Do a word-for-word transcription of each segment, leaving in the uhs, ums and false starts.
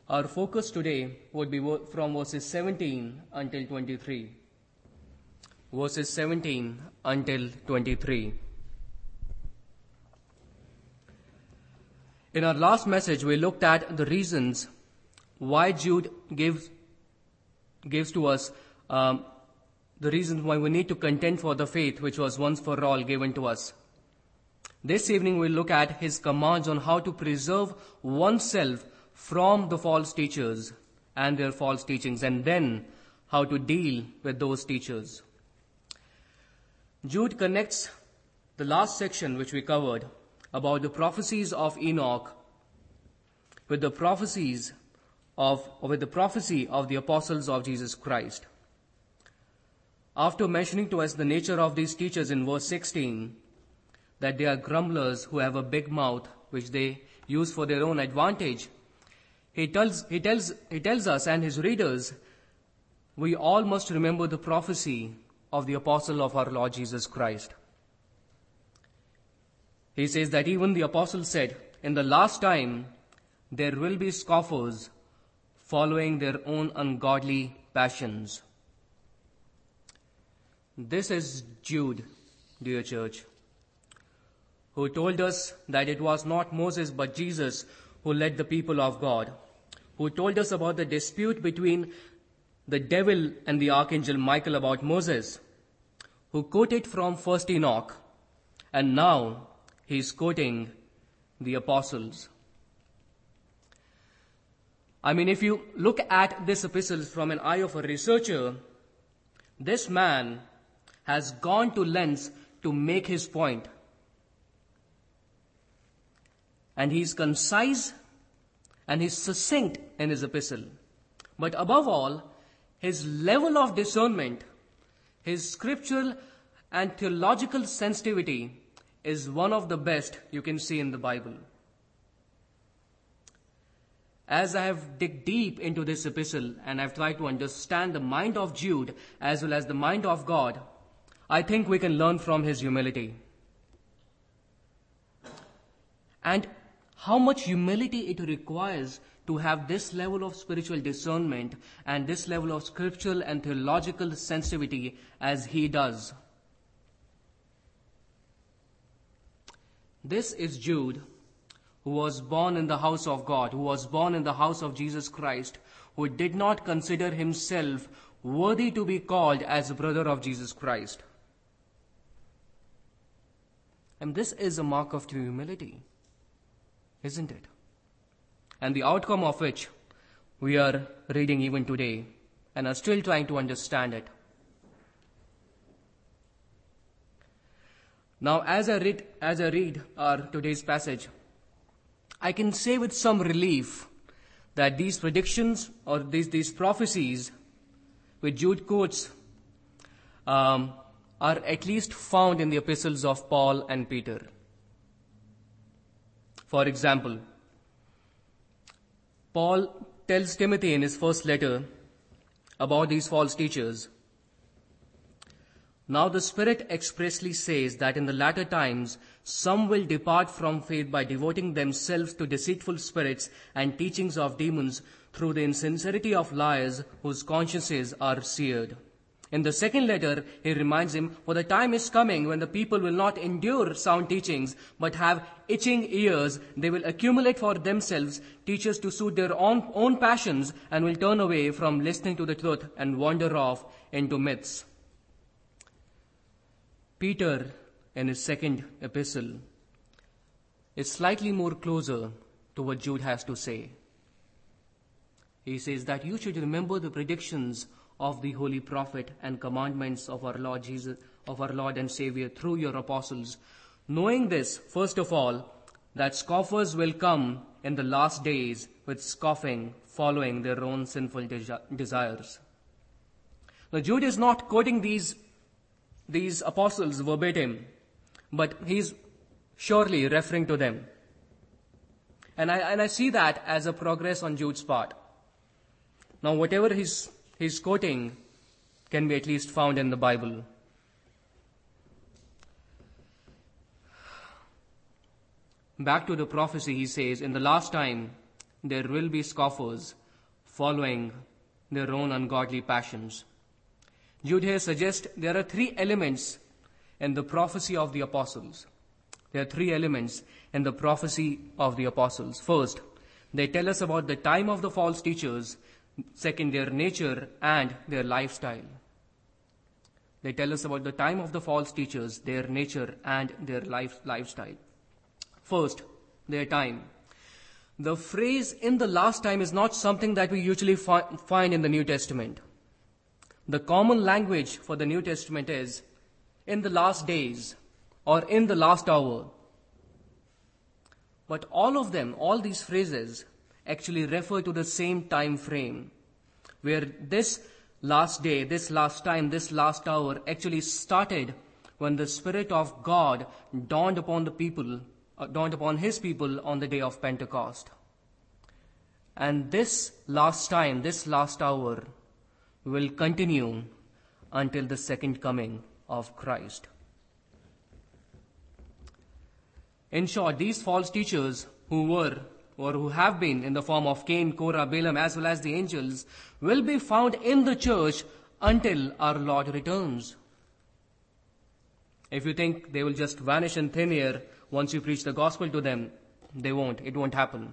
Our focus today would be from verses seventeen until twenty-three. Verses seventeen until twenty-three. In our last message, we looked at the reasons why Jude gives, gives to us um, the reasons why we need to contend for the faith which was once for all given to us. This evening we'll look at his commands on how to preserve oneself from the false teachers and their false teachings, and then how to deal with those teachers. Jude connects the last section which we covered about the prophecies of Enoch with the prophecies of, or with the prophecy of the apostles of Jesus Christ. After mentioning to us the nature of these teachers in verse sixteen, that they are grumblers who have a big mouth which they use for their own advantage, he tells, he tells, he tells us and his readers, we all must remember the prophecy of the apostle of our Lord Jesus Christ. He says that even the apostle said, in the last time there will be scoffers following their own ungodly passions. This is Jude, dear church, who told us that it was not Moses but Jesus who led the people of God, who told us about the dispute between the devil and the archangel Michael about Moses, who quoted from First Enoch, and now he is quoting the apostles. I mean, if you look at this epistle from an eye of a researcher, this man has gone to lengths to make his point. And he's concise and he's succinct in his epistle. But above all, his level of discernment, his scriptural and theological sensitivity is one of the best you can see in the Bible. As I have digged deep into this epistle and I've tried to understand the mind of Jude as well as the mind of God, I think we can learn from his humility. And how much humility it requires to have this level of spiritual discernment and this level of scriptural and theological sensitivity as he does. This is Jude, who was born in the house of God, who was born in the house of Jesus Christ, who did not consider himself worthy to be called as a brother of Jesus Christ. And this is a mark of true humility, isn't it? And the outcome of which we are reading even today and are still trying to understand it. Now, as I read, as I read our today's passage, I can say with some relief that these predictions or these, these prophecies which Jude quotes um, are at least found in the epistles of Paul and Peter. For example, Paul tells Timothy in his first letter about these false teachers. Now the Spirit expressly says that in the latter times some will depart from faith by devoting themselves to deceitful spirits and teachings of demons through the insincerity of liars whose consciences are seared. In the second letter, he reminds him, for the time is coming when the people will not endure sound teachings, but have itching ears. They will accumulate for themselves teachers to suit their own, own passions and will turn away from listening to the truth and wander off into myths. Peter, in his second epistle, is slightly more closer to what Jude has to say. He says that you should remember the predictions of the holy prophet and commandments of our Lord Jesus, of our Lord and Savior through your apostles, knowing this, first of all, that scoffers will come in the last days with scoffing, following their own sinful de- desires. Now, Jude is not quoting these, these apostles verbatim, but he's surely referring to them. And I, and I see that as a progress on Jude's part. Now, whatever he's His quoting can be at least found in the Bible. Back to the prophecy, he says, in the last time there will be scoffers following their own ungodly passions. Jude here suggests there are three elements in the prophecy of the apostles. There are three elements in the prophecy of the apostles. First, they tell us about the time of the false teachers. Second, their nature and their lifestyle. They tell us about the time of the false teachers, their nature and their life, lifestyle. First, their time. The phrase "in the last time" is not something that we usually fi- find in the New Testament. The common language for the New Testament is "in the last days" or "in the last hour." But all of them, all these phrases, actually refer to the same time frame, where this last day, this last time, this last hour actually started when the Spirit of God dawned upon the people, uh, dawned upon His people on the day of Pentecost. And this last time, this last hour, will continue until the second coming of Christ. In short, these false teachers who were or who have been in the form of Cain, Korah, Balaam, as well as the angels, will be found in the church until our Lord returns. If you think they will just vanish in thin air once you preach the gospel to them, they won't. It won't happen.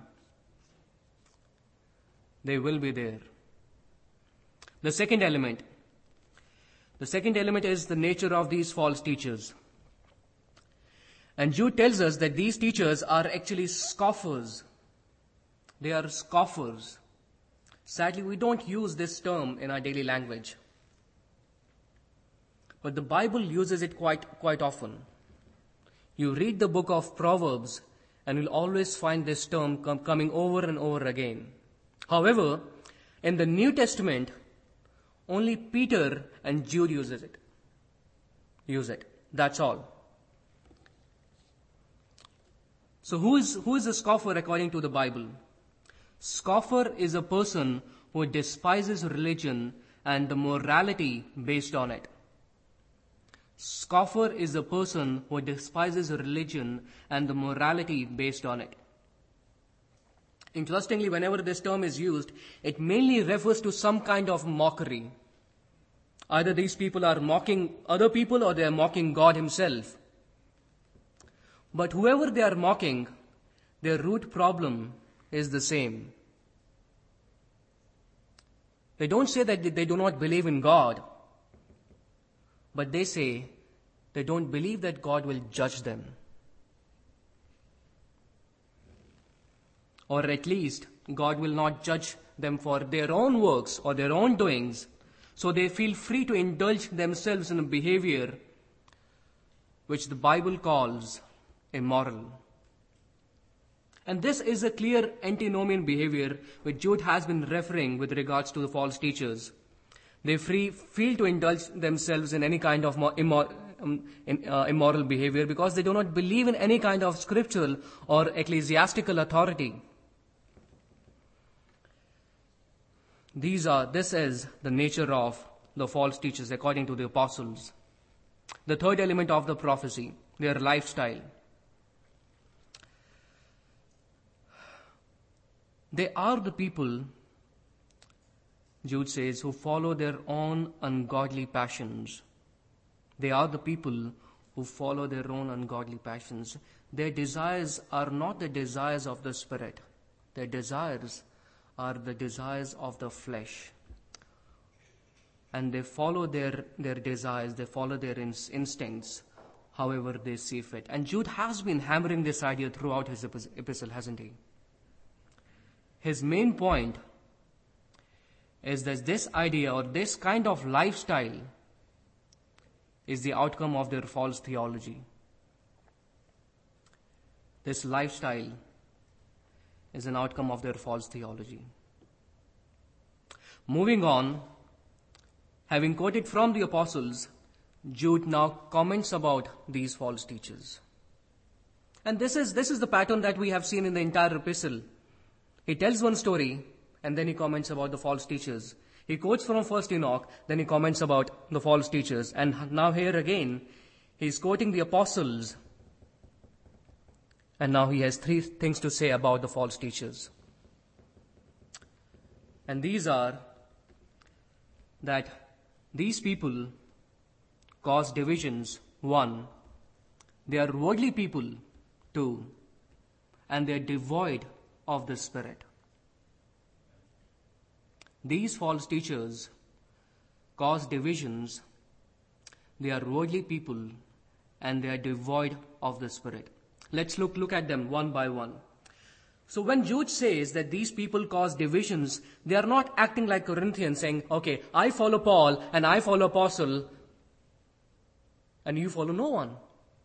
They will be there. The second element. The second element is the nature of these false teachers. And Jude tells us that these teachers are actually scoffers. They are scoffers. Sadly, we don't use this term in our daily language. But the Bible uses it quite, quite often. You read the book of Proverbs and you'll always find this term com- coming over and over again. However, in the New Testament, only Peter and Jude uses it. Use it. That's all. So who is, who is a scoffer according to the Bible? Scoffer is a person who despises religion and the morality based on it. Scoffer is a person who despises religion and the morality based on it. Interestingly, whenever this term is used, it mainly refers to some kind of mockery. Either these people are mocking other people or they are mocking God Himself. But whoever they are mocking, their root problem is the same. They don't say that they do not believe in God, but they say they don't believe that God will judge them. Or at least God will not judge them for their own works or their own doings, so they feel free to indulge themselves in a behavior which the Bible calls immoral. And this is a clear antinomian behavior which Jude has been referring with regards to the false teachers. They free, feel to indulge themselves in any kind of immor, um, in, uh, immoral behavior because they do not believe in any kind of scriptural or ecclesiastical authority. These are, this is the nature of the false teachers according to the apostles. The third element of the prophecy, their lifestyle. They are the people, Jude says, who follow their own ungodly passions. They are the people who follow their own ungodly passions. Their desires are not the desires of the Spirit. Their desires are the desires of the flesh. And they follow their, their desires, they follow their ins- instincts, however they see fit. And Jude has been hammering this idea throughout his epistle, hasn't he? His main point is that this idea or this kind of lifestyle is the outcome of their false theology. This lifestyle is an outcome of their false theology. Moving on, having quoted from the apostles, Jude now comments about these false teachers. And this is, this is the pattern that we have seen in the entire epistle. He tells one story, and then he comments about the false teachers. He quotes from First Enoch, then he comments about the false teachers. And now here again, he's quoting the apostles. And now he has three things to say about the false teachers. And these are that these people cause divisions. One, they are worldly people. Two, and they are devoid of the Spirit. These false teachers cause divisions. They are worldly people and they are devoid of the Spirit. Let's look, look at them one by one. So when Jude says that these people cause divisions, they are not acting like Corinthians saying, okay, I follow Paul and I follow Apostle and you follow no one.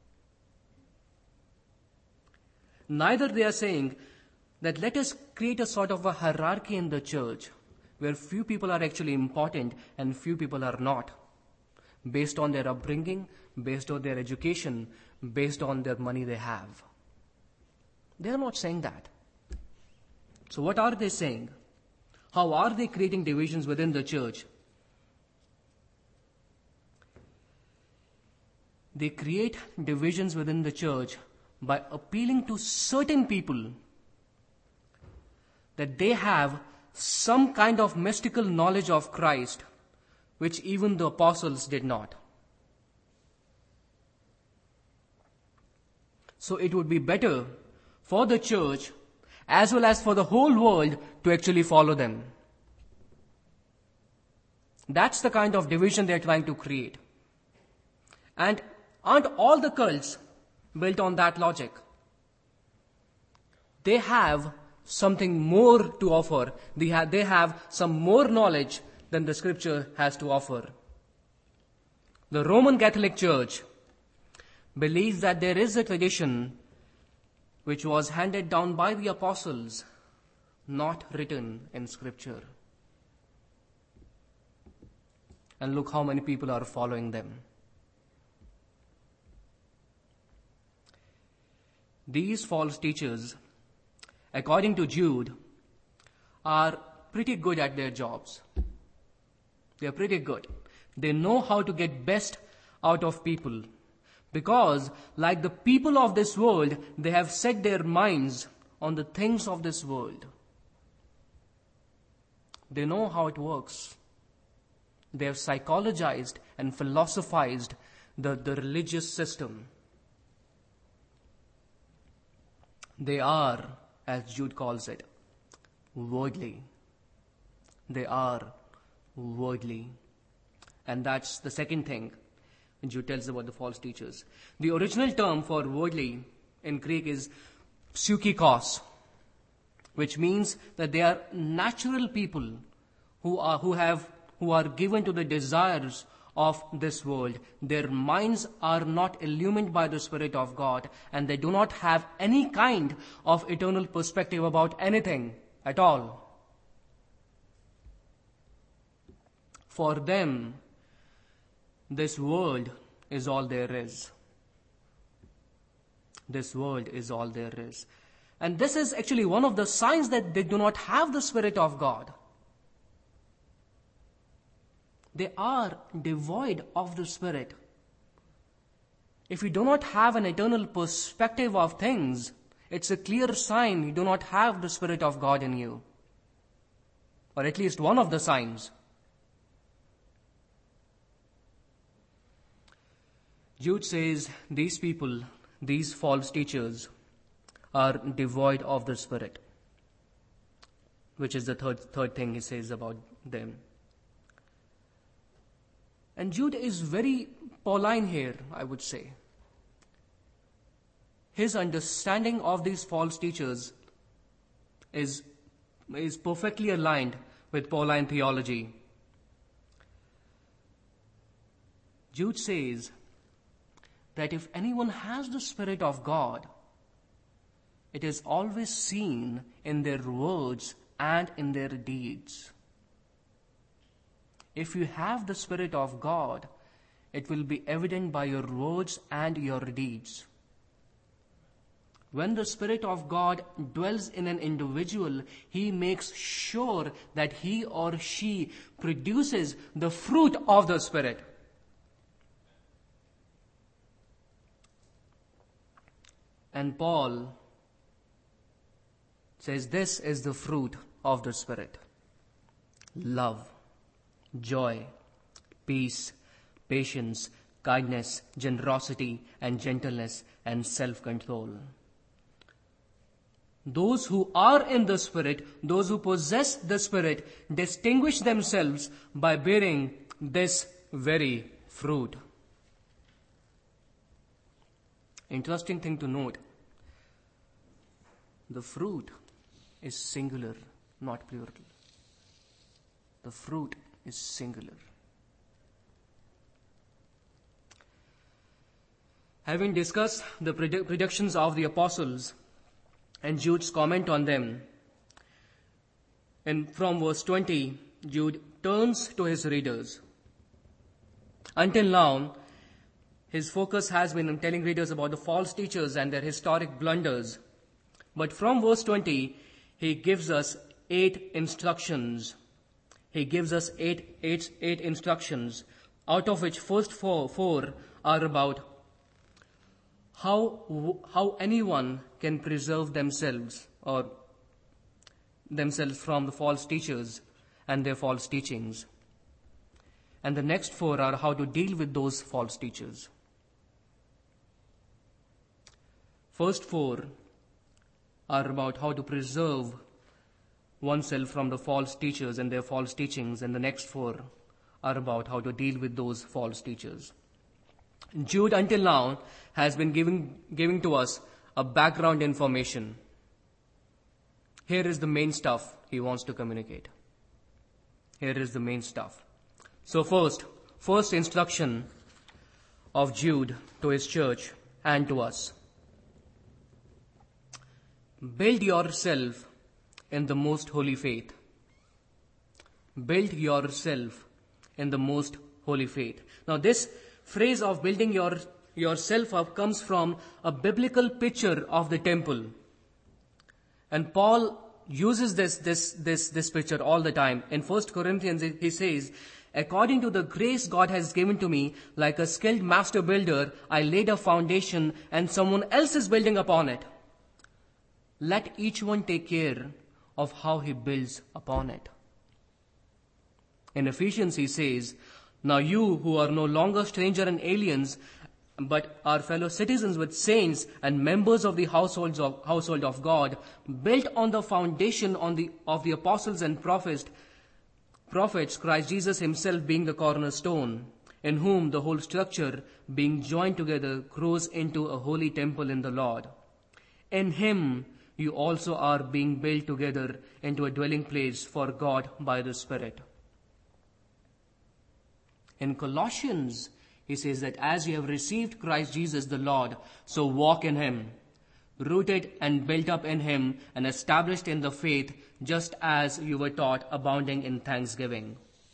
Neither they are saying that let us create a sort of a hierarchy in the church where few people are actually important and few people are not, based on their upbringing, based on their education, based on their money they have. They are not saying that. So what are they saying? How are they creating divisions within the church? They create divisions within the church by appealing to certain people that they have some kind of mystical knowledge of Christ, which even the apostles did not. So it would be better for the church as well as for the whole world to actually follow them. That's the kind of division they're trying to create. And aren't all the cults built on that logic? They have something more to offer. They have, they have some more knowledge than the scripture has to offer. The Roman Catholic Church believes that there is a tradition which was handed down by the apostles, not written in scripture. And look how many people are following them. These false teachers, according to Jude, are pretty good at their jobs. They are pretty good. They know how to get best out of people. Because, like the people of this world, they have set their minds on the things of this world. They know how it works. They have psychologized and philosophized the, the religious system. They are, as Jude calls it, worldly. They are worldly. And that's the second thing Jude tells about the false teachers. The original term for worldly in Greek is psychikos, which means that they are natural people who are, who have, who are given to the desires of this world. Their minds are not illumined by the Spirit of God, and they do not have any kind of eternal perspective about anything at all. For them, this world is all there is. This world is all there is. And this is actually one of the signs that they do not have the Spirit of God. They are devoid of the Spirit. If you do not have an eternal perspective of things, it's a clear sign you do not have the Spirit of God in you. Or at least one of the signs. Jude says these people, these false teachers, are devoid of the Spirit, which is the third, third thing he says about them. And Jude is very Pauline here, I would say. His understanding of these false teachers is, is perfectly aligned with Pauline theology. Jude says that if anyone has the Spirit of God, it is always seen in their words and in their deeds. If you have the Spirit of God, it will be evident by your words and your deeds. When the Spirit of God dwells in an individual, he makes sure that he or she produces the fruit of the Spirit. And Paul says this is the fruit of the Spirit. love, joy, peace, patience, kindness, generosity, and gentleness, and self-control. Those who are in the Spirit, those who possess the Spirit, distinguish themselves by bearing this very fruit. Interesting thing to note, the fruit is singular, not plural. The fruit is singular. Having discussed the predictions of the apostles and Jude's comment on them, and from verse twenty, Jude turns to his readers. Until now, his focus has been on telling readers about the false teachers and their historic blunders. But from verse twenty, he gives us eight instructions. He gives us eight, eight, eight instructions, out of which first four, four are about how, how anyone can preserve themselves or themselves from the false teachers and their false teachings. And the next four are how to deal with those false teachers. First four are about how to preserve oneself from the false teachers and their false teachings, and the next four are about how to deal with those false teachers. Jude, until now, has been giving, giving to us a background information. Here is the main stuff he wants to communicate. Here is the main stuff. So first, first instruction of Jude to his church and to us. Build yourself in the most holy faith. Build yourself in the most holy faith. Now this phrase of building your, yourself up comes from a biblical picture of the temple. And Paul uses this, this, this, this picture all the time. In First Corinthians, he says, according to the grace God has given to me, like a skilled master builder, I laid a foundation and someone else is building upon it. Let each one take care of how he builds upon it. In Ephesians, he says, now you who are no longer stranger and aliens, but are fellow citizens with saints and members of the households of, household of God, built on the foundation on the, of the apostles and prophets, prophets, Christ Jesus himself being the cornerstone, in whom the whole structure, being joined together, grows into a holy temple in the Lord. In him you also are being built together into a dwelling place for God by the Spirit. In Colossians, he says that as you have received Christ Jesus the Lord, so walk in him, rooted and built up in him and established in the faith, just as you were taught, abounding in thanksgiving.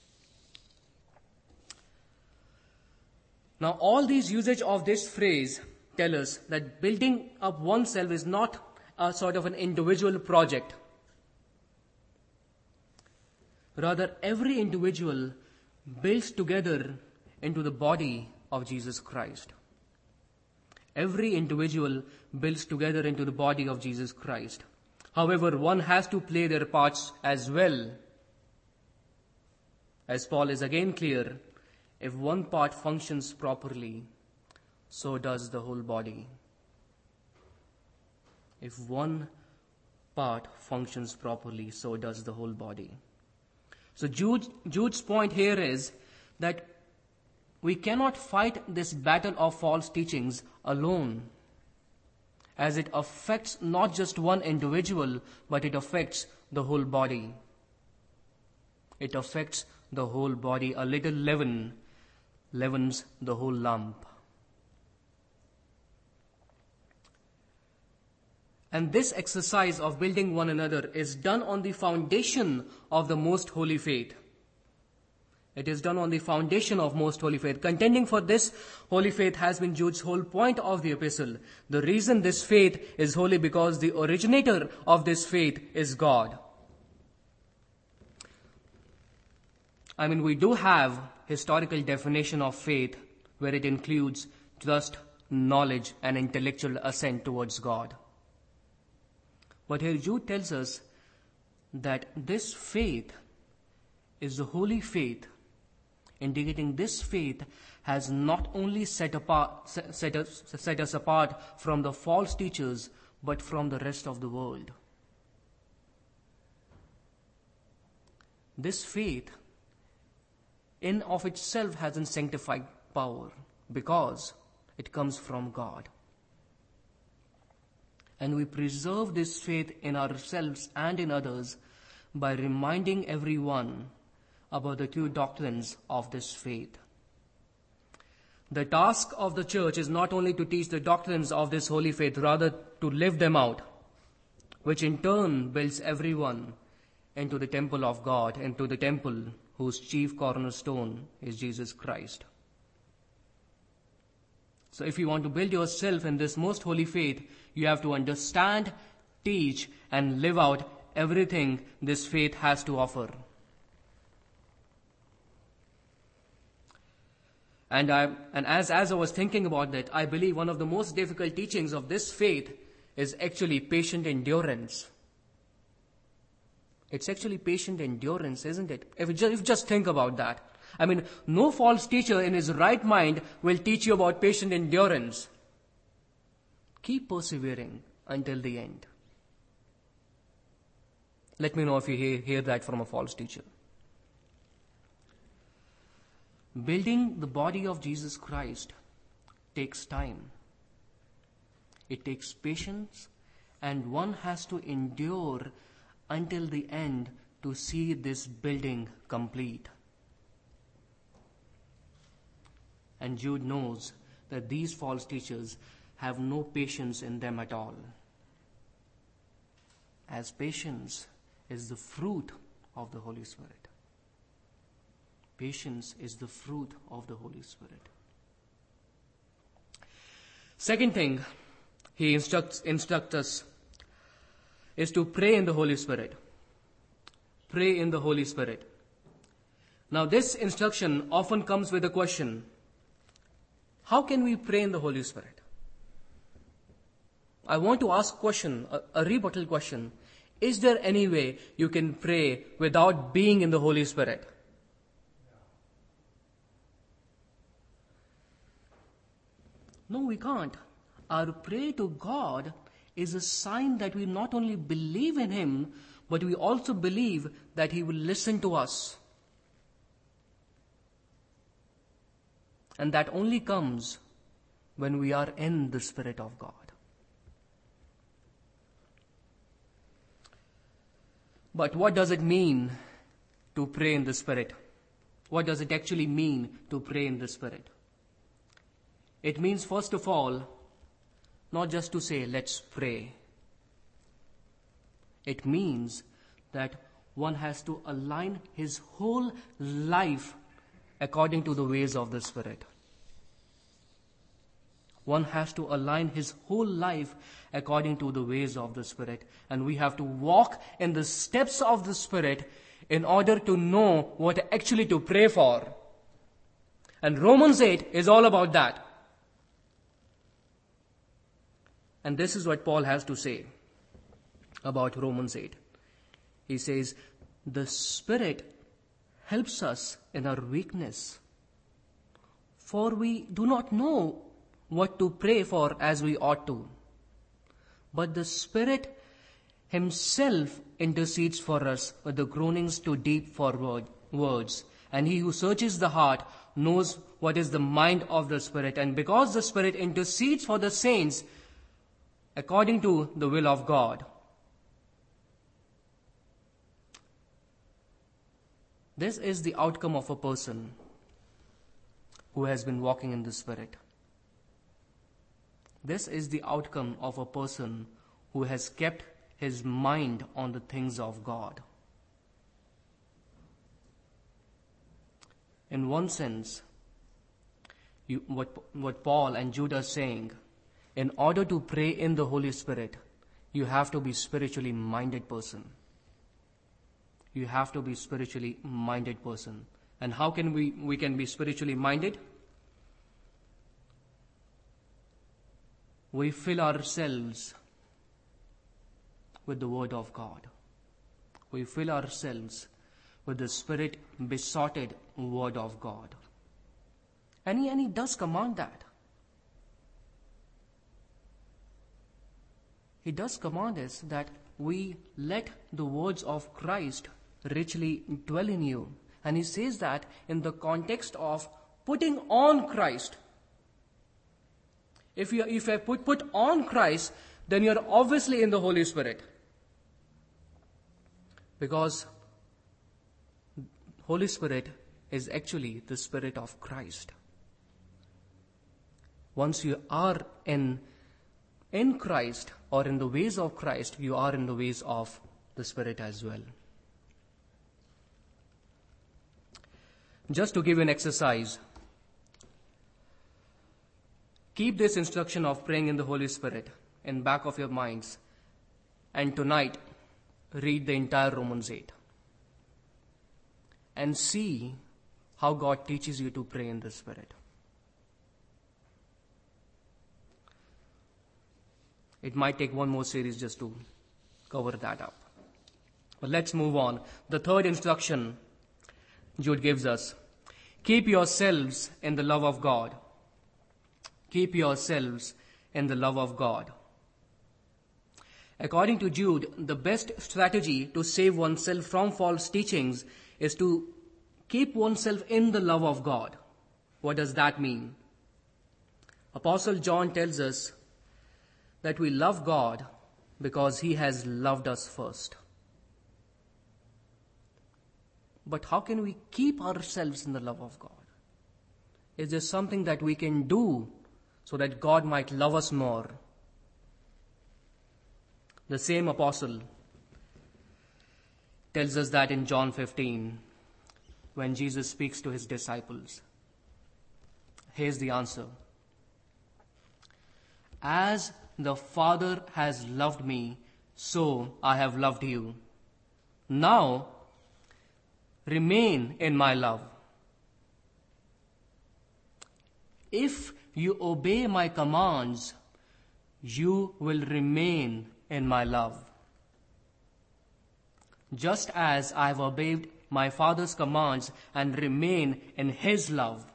Now, all these usage of this phrase tell us that building up oneself is not a sort of an individual project. Rather, every individual builds together into the body of Jesus Christ. Every individual builds together into the body of Jesus Christ. However, one has to play their parts as well. As Paul is again clear, if one part functions properly, so does the whole body. If one part functions properly, so does the whole body. So Jude, Jude's point here is that we cannot fight this battle of false teachings alone, as it affects not just one individual, but it affects the whole body. It affects the whole body. A little leaven leavens the whole lump. And this exercise of building one another is done on the foundation of the most holy faith. It is done on the foundation of most holy faith. Contending for this holy faith has been Jude's whole point of the epistle. The reason this faith is holy because the originator of this faith is God. I mean, we do have historical definition of faith where it includes trust, knowledge, and intellectual assent towards God. But here Jude tells us that this faith is the holy faith, indicating this faith has not only set, apart, set, us, set us apart from the false teachers, but from the rest of the world. This faith in of itself has a sanctified power because it comes from God. And we preserve this faith in ourselves and in others by reminding everyone about the true doctrines of this faith. The task of the church is not only to teach the doctrines of this holy faith, rather to live them out, which in turn builds everyone into the temple of God, into the temple whose chief cornerstone is Jesus Christ. So if you want to build yourself in this most holy faith, you have to understand, teach, and live out everything this faith has to offer. And, I, and as, as I was thinking about that, I believe one of the most difficult teachings of this faith is actually patient endurance. It's actually patient endurance, isn't it? If you just, if you just think about that. I mean, no false teacher in his right mind will teach you about patient endurance. Keep persevering until the end. Let me know if you hear, hear that from a false teacher. Building the body of Jesus Christ takes time. It takes patience, and one has to endure until the end to see this building complete. And Jude knows that these false teachers have no patience in them at all, as patience is the fruit of the Holy Spirit. Patience is the fruit of the Holy Spirit. Second thing he instructs, instructs us is to pray in the Holy Spirit. Pray in the Holy Spirit. Now this instruction often comes with a question: how can we pray in the Holy Spirit? I want to ask a question, a, a rebuttal question. Is there any way you can pray without being in the Holy Spirit? No, we can't. Our prayer to God is a sign that we not only believe in Him, but we also believe that He will listen to us. And that only comes when we are in the Spirit of God. But what does it mean to pray in the Spirit? What does it actually mean to pray in the Spirit? It means, first of all, not just to say, let's pray. It means that one has to align his whole life according to the ways of the Spirit. One has to align his whole life according to the ways of the Spirit. And we have to walk in the steps of the Spirit in order to know what actually to pray for. And Romans eight is all about that. And this is what Paul has to say about Romans eight. He says, the Spirit helps us in our weakness, for we do not know what to pray for as we ought to. But the Spirit Himself intercedes for us with the groanings too deep for word, words. And He who searches the heart knows what is the mind of the Spirit. And because the Spirit intercedes for the saints according to the will of God. This is the outcome of a person who has been walking in the Spirit. This is the outcome of a person who has kept his mind on the things of God. In one sense, you, what, what Paul and Jude are saying, in order to pray in the Holy Spirit, you have to be spiritually minded person. You have to be spiritually minded person. And how can we, we can be spiritually minded? We fill ourselves with the Word of God. We fill ourselves with the Spirit besotted Word of God. And he, and he does command that. He does command us that we let the words of Christ richly dwell in you. And he says that in the context of putting on Christ. If you if you put, put on Christ, then you're obviously in the Holy Spirit. Because Holy Spirit is actually the Spirit of Christ. Once you are in, in Christ or in the ways of Christ, you are in the ways of the Spirit as well. Just to give you an exercise, keep this instruction of praying in the Holy Spirit in back of your minds, and tonight read the entire Romans eight and see how God teaches you to pray in the Spirit. It might take one more series just to cover that up. But let's move on. The third instruction Jude gives us: keep yourselves in the love of God. Keep yourselves in the love of God. According to Jude, the best strategy to save oneself from false teachings is to keep oneself in the love of God. What does that mean? Apostle John tells us that we love God because he has loved us first. But how can we keep ourselves in the love of God? Is there something that we can do so that God might love us more? The same apostle tells us that in John fifteen, when Jesus speaks to his disciples. Here's the answer. As the Father has loved me, so I have loved you. Now, remain in my love. If you obey my commands, you will remain in my love. Just as I have obeyed my Father's commands and remain in his love.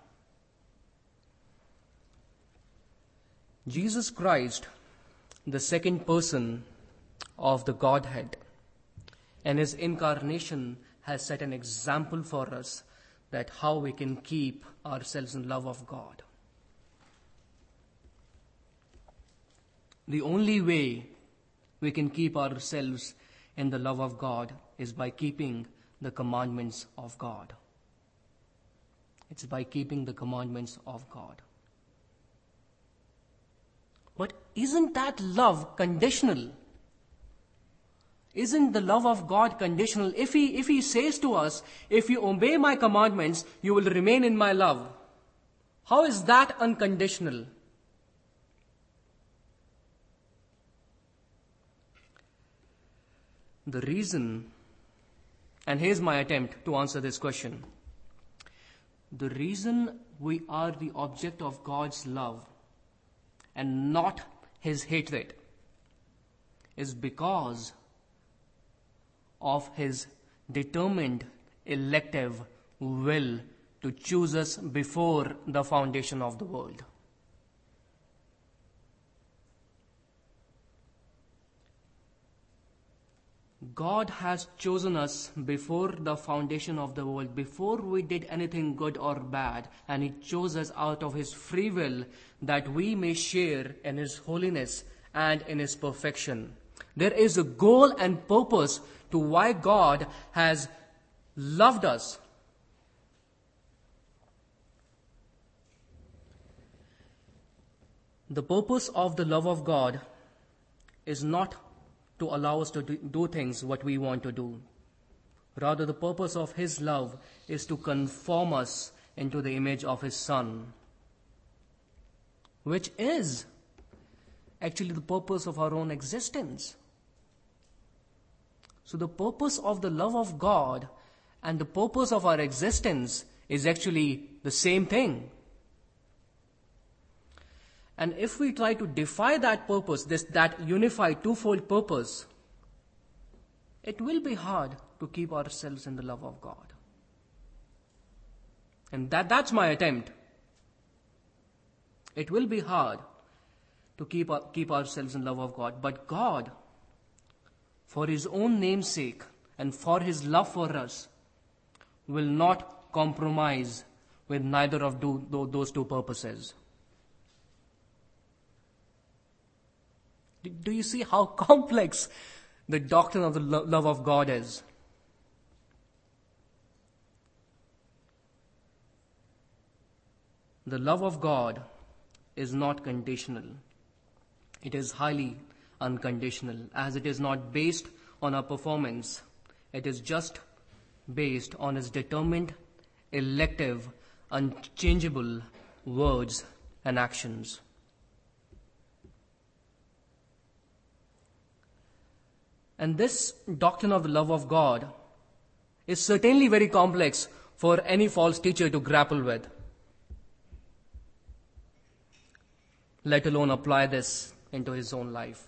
Jesus Christ, the second person of the Godhead, and his incarnation has set an example for us that how we can keep ourselves in love of God. The only way we can keep ourselves in the love of God is by keeping the commandments of God. It's by keeping the commandments of God. But isn't that love conditional? Isn't the love of God conditional? If he, if he says to us, if you obey my commandments, you will remain in my love. How is that unconditional? The reason, and here's my attempt to answer this question. The reason we are the object of God's love and not his hatred is because of his determined elective will to choose us before the foundation of the world. God has chosen us before the foundation of the world, before we did anything good or bad, and he chose us out of his free will that we may share in his holiness and in his perfection. There is a goal and purpose to why God has loved us. The purpose of the love of God is not to allow us to do things what we want to do. Rather, the purpose of his love is to conform us into the image of his Son, which is actually the purpose of our own existence. So the purpose of the love of God and the purpose of our existence is actually the same thing. And if we try to defy that purpose, this, that unified twofold purpose, it will be hard to keep ourselves in the love of God. And that, that's my attempt. It will be hard to keep, keep ourselves in love of God, but God, for His own name's sake and for His love for us, will not compromise with neither of do, do, those two purposes. Do, do you see how complex the doctrine of the lo- love of God is? The love of God is not conditional. It is highly unconditional, as it is not based on our performance. It is just based on His determined, elective, unchangeable words and actions. And this doctrine of the love of God is certainly very complex for any false teacher to grapple with, let alone apply this into his own life.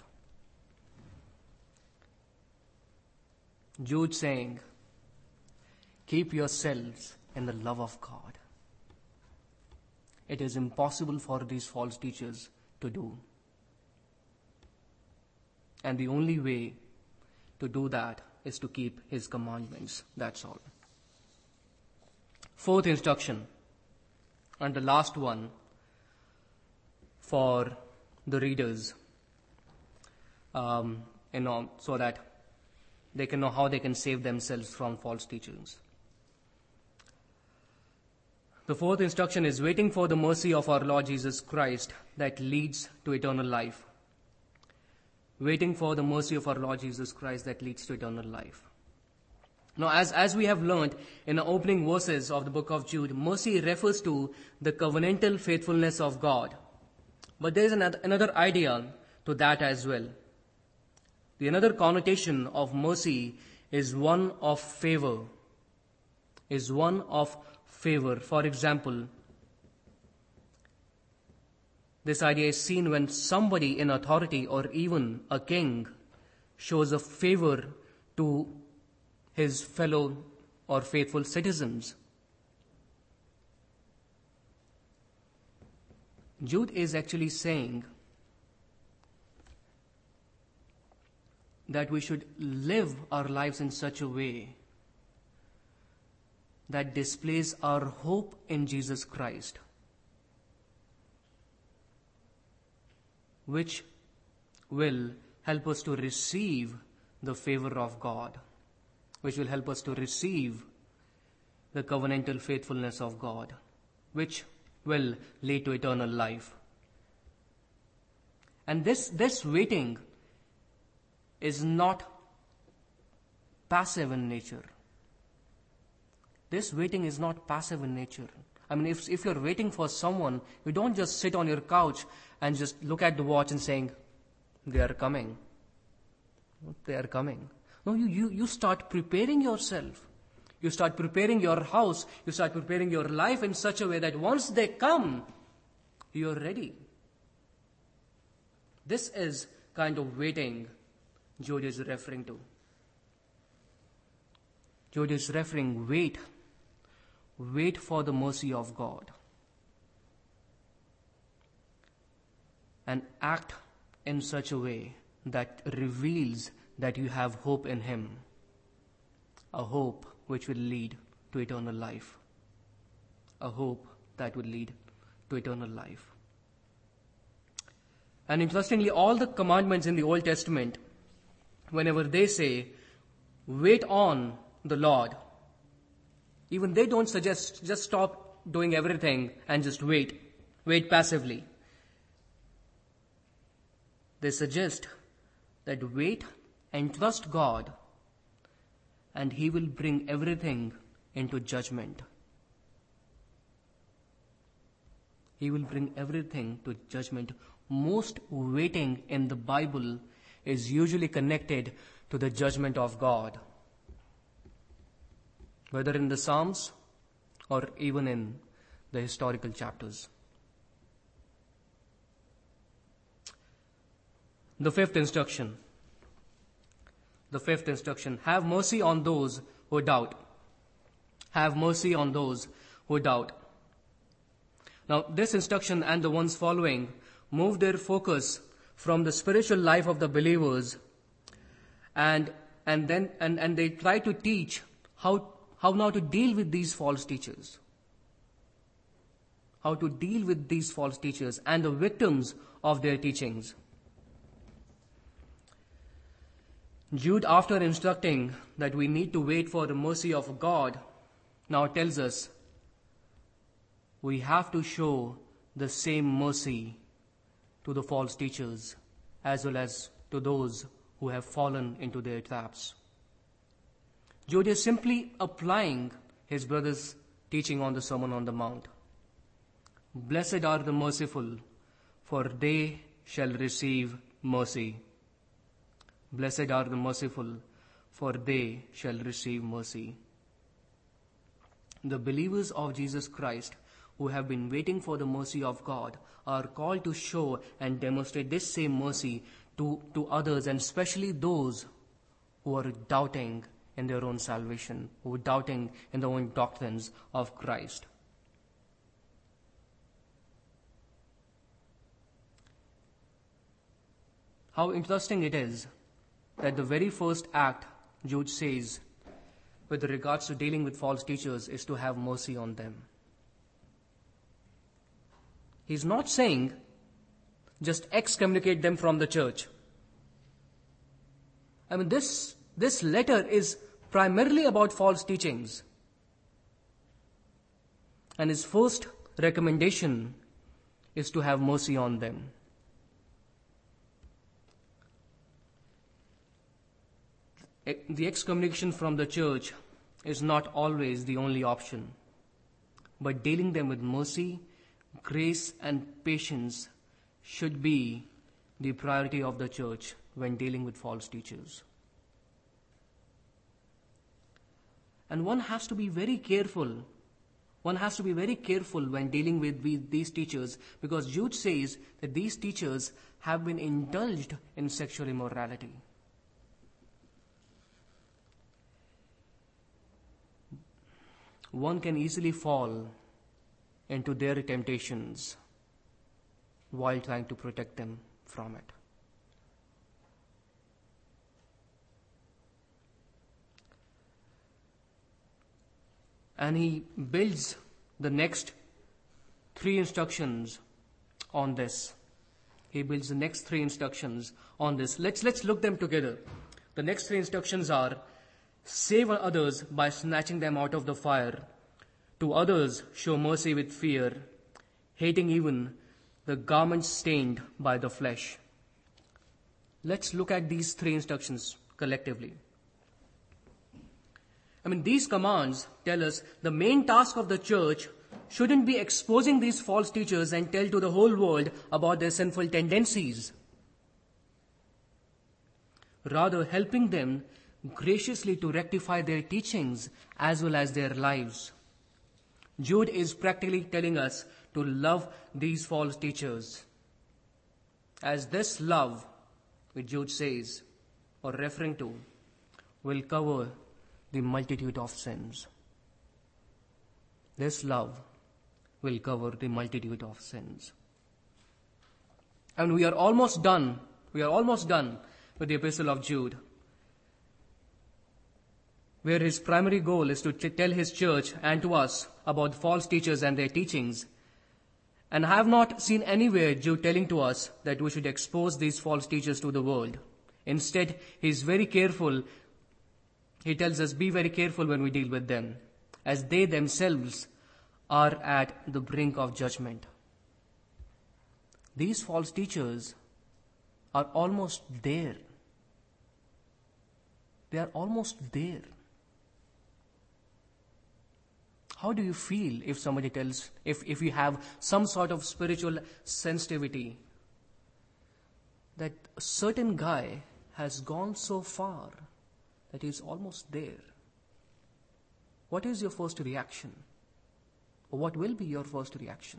Jude saying, keep yourselves in the love of God. It is impossible for these false teachers to do. And the only way to do that is to keep His commandments. That's all. Fourth instruction, and the last one for the readers, um, you know, so that they can know how they can save themselves from false teachers. The fourth instruction is waiting for the mercy of our Lord Jesus Christ that leads to eternal life. Waiting for the mercy of our Lord Jesus Christ that leads to eternal life. Now, as, as we have learned in the opening verses of the book of Jude, mercy refers to the covenantal faithfulness of God. But there is another, another idea to that as well. The another connotation of mercy is one of favor. Is one of favor. For example, this idea is seen when somebody in authority or even a king shows a favor to his fellow or faithful citizens. Jude is actually saying that we should live our lives in such a way that displays our hope in Jesus Christ, which will help us to receive the favor of God, which will help us to receive the covenantal faithfulness of God, which will lead to eternal life. And this, this waiting is not passive in nature. This waiting is not passive in nature. I mean, if, if you're waiting for someone, you don't just sit on your couch and just look at the watch and saying, they are coming. They are coming. No, you, you, you start preparing yourself. You start preparing your house. You start preparing your life in such a way that once they come, you're ready. This is kind of waiting Jude is referring to. Jude is referring, wait. Wait for the mercy of God. And act in such a way that reveals that you have hope in Him. A hope which will lead to eternal life. A hope that will lead to eternal life. And interestingly, all the commandments in the Old Testament, whenever they say, wait on the Lord, even they don't suggest just stop doing everything and just wait, wait passively. They suggest that wait and trust God, and He will bring everything into judgment. He will bring everything to judgment. Most waiting in the Bible is usually connected to the judgment of God, whether in the Psalms or even in the historical chapters. The fifth instruction, the fifth instruction, have mercy on those who doubt. Have mercy on those who doubt. Now, this instruction and the ones following move their focus from the spiritual life of the believers and and then and, and they try to teach how how now to deal with these false teachers. How to deal with these false teachers and the victims of their teachings. Jude, after instructing that we need to wait for the mercy of God, now tells us we have to show the same mercy to the false teachers as well as to those who have fallen into their traps. Jude is simply applying his brother's teaching on the Sermon on the Mount. Blessed are the merciful, for they shall receive mercy. Blessed are the merciful, for they shall receive mercy. The believers of Jesus Christ who have been waiting for the mercy of God are called to show and demonstrate this same mercy to, to others, and especially those who are doubting in their own salvation, who are doubting in their own doctrines of Christ. How interesting it is that the very first act Jude says with regards to dealing with false teachers is to have mercy on them. He's not saying just excommunicate them from the church. I mean, this, this letter is primarily about false teachings. And his first recommendation is to have mercy on them. The excommunication from the church is not always the only option, but dealing them with mercy, grace, and patience should be the priority of the church when dealing with false teachers. And one has to be very careful. One has to be very careful when dealing with these teachers, because Jude says that these teachers have been indulged in sexual immorality. One can easily fall into their temptations while trying to protect them from it. And he builds the next three instructions on this. He builds the next three instructions on this. Let's, let's look them together. The next three instructions are: save others by snatching them out of the fire. To others, show mercy with fear, hating even the garments stained by the flesh. Let's look at these three instructions collectively. I mean, these commands tell us the main task of the church shouldn't be exposing these false teachers and tell to the whole world about their sinful tendencies. Rather, helping them graciously to rectify their teachings as well as their lives. Jude is practically telling us to love these false teachers, as this love, which Jude says, or referring to, will cover the multitude of sins. This love will cover the multitude of sins. And we are almost done. We are almost done with the epistle of Jude, where his primary goal is to t- tell his church and to us about false teachers and their teachings. And I have not seen anywhere Jude telling to us that we should expose these false teachers to the world. Instead, he is very careful. He tells us, be very careful when we deal with them, as they themselves are at the brink of judgment. These false teachers are almost there. They are almost there. How do you feel if somebody tells, if, if you have some sort of spiritual sensitivity, that a certain guy has gone so far that he's almost there? What is your first reaction? Or what will be your first reaction?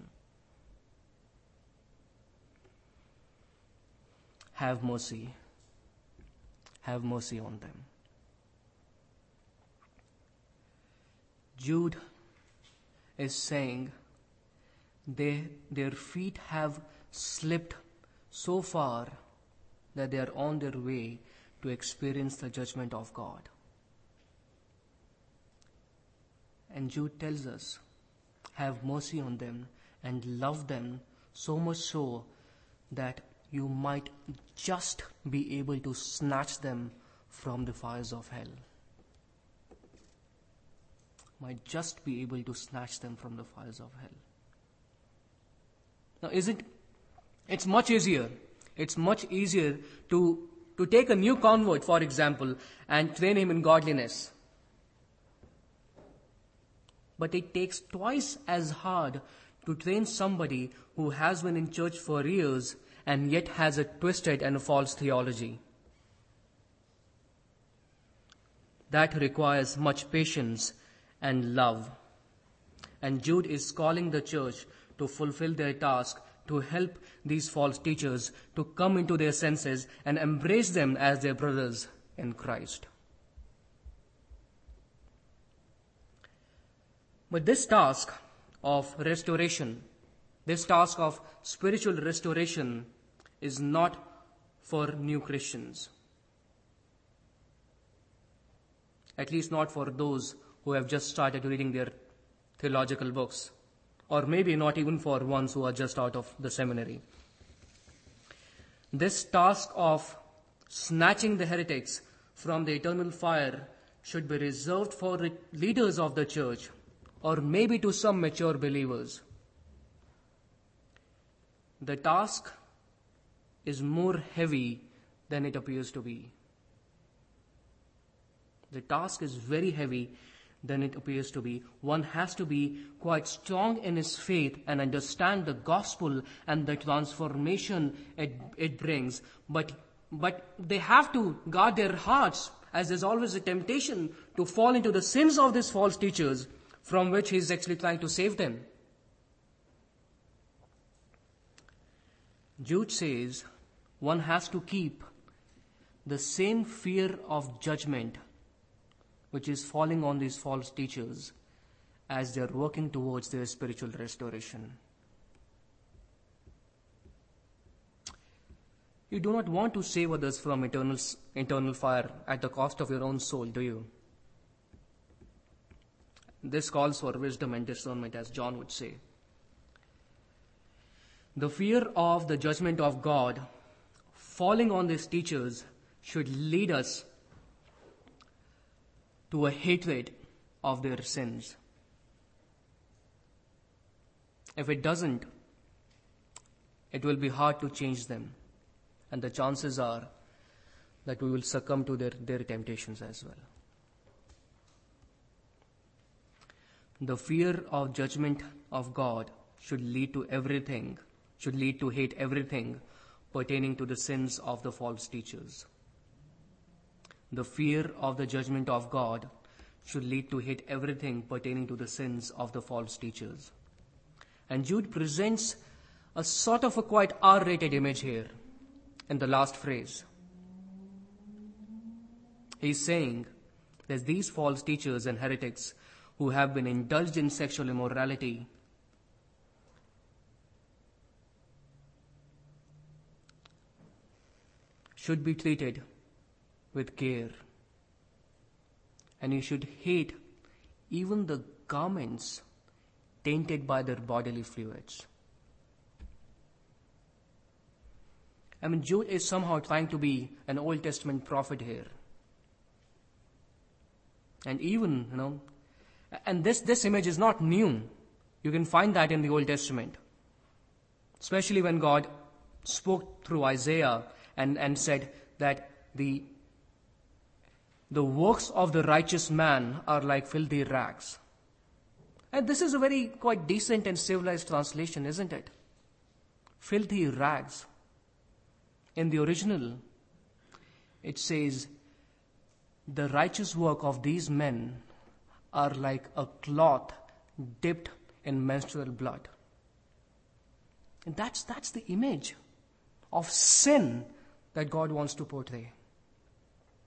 Have mercy. have mercy on them. Jude is saying they, their feet have slipped so far that they are on their way to experience the judgment of God. And Jude tells us, have mercy on them and love them so much so that you might just be able to snatch them from the fires of hell. Might just be able to snatch them from the fires of hell. Now, isn't it's much easier. It's much easier to, to take a new convert, for example, and train him in godliness. But it takes twice as hard to train somebody who has been in church for years and yet has a twisted and a false theology. That requires much patience and love. And Jude is calling the church to fulfill their task, to help these false teachers to come into their senses and embrace them as their brothers in Christ. But this task of restoration, this task of spiritual restoration is not for new Christians. At least not for those who have just started reading their theological books, or maybe not even for ones who are just out of the seminary. This task of snatching the heretics from the eternal fire should be reserved for the leaders of the church, or maybe to some mature believers. The task is more heavy than it appears to be. The task is very heavy than it appears to be. One has to be quite strong in his faith and understand the gospel and the transformation it, it brings. But, but they have to guard their hearts, as there's always a temptation to fall into the sins of these false teachers from which he is actually trying to save them. Jude says one has to keep the same fear of judgment which is falling on these false teachers as they are working towards their spiritual restoration. You do not want to save others from eternal, eternal fire at the cost of your own soul, do you? This calls for wisdom and discernment, as John would say. The fear of the judgment of God falling on these teachers should lead us to a hatred of their sins. If it doesn't, it will be hard to change them, and the chances are that we will succumb to their, their temptations as well. The fear of judgment of God should lead to everything, should lead to hate everything pertaining to the sins of the false teachers. The fear of the judgment of God should lead to hate everything pertaining to the sins of the false teachers. And Jude presents a sort of a quite R-rated image here in the last phrase. He's saying that these false teachers and heretics who have been indulged in sexual immorality should be treated with care. And you should hate even the garments tainted by their bodily fluids. I mean, Jude is somehow trying to be an Old Testament prophet here. And even, you know, and this, this image is not new. You can find that in the Old Testament. Especially when God spoke through Isaiah and, and said that the The works of the righteous man are like filthy rags. And this is a very quite decent and civilized translation, isn't it? Filthy rags. In the original, it says, the righteous work of these men are like a cloth dipped in menstrual blood. And that's, that's the image of sin that God wants to portray.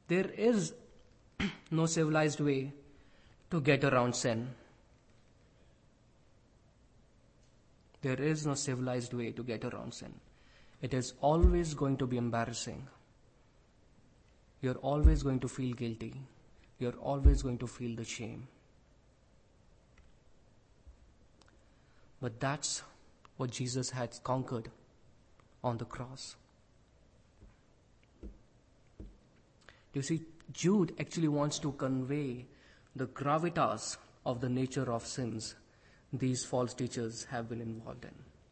There is no civilized way to get around sin. There is no civilized way to get around sin. It is always going to be embarrassing. You're always going to feel guilty. You're always going to feel the shame. But that's what Jesus had conquered on the cross. You see, Jude actually wants to convey the gravitas of the nature of sins these false teachers have been involved in.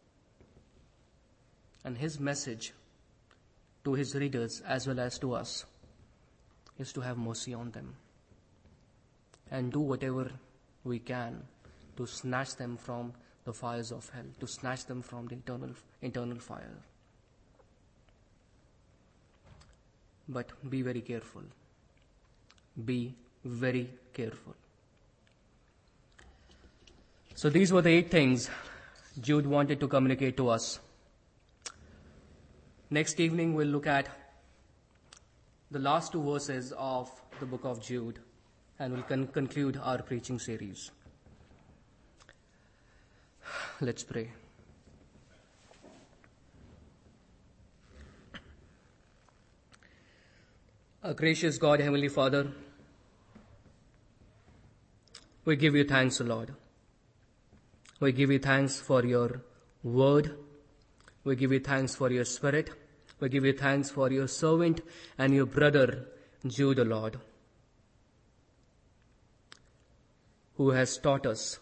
And his message to his readers as well as to us is to have mercy on them and do whatever we can to snatch them from the fires of hell, to snatch them from the eternal, eternal fire. But be very careful. Be very careful. So these were the eight things Jude wanted to communicate to us. Next evening we'll look at the last two verses of the book of Jude and we'll con- conclude our preaching series. Let's pray. Our gracious God, Heavenly Father, we give you thanks, O Lord. We give you thanks for your word. We give you thanks for your spirit. We give you thanks for your servant and your brother, Jude, O Lord, who has taught us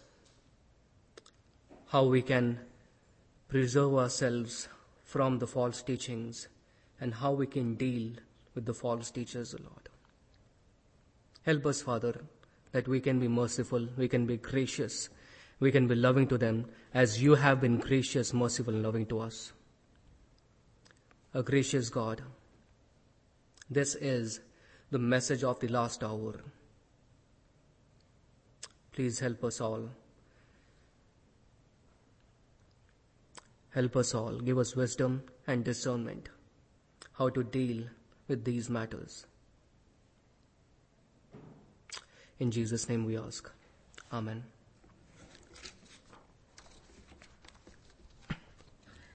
how we can preserve ourselves from the false teachings and how we can deal with the false teachers, O Lord. Help us, Father, that we can be merciful, we can be gracious, we can be loving to them as you have been gracious, merciful, and loving to us. A gracious God, this is the message of the last hour. Please help us all. Help us all. Give us wisdom and discernment how to deal with these matters. In Jesus' name we ask. Amen.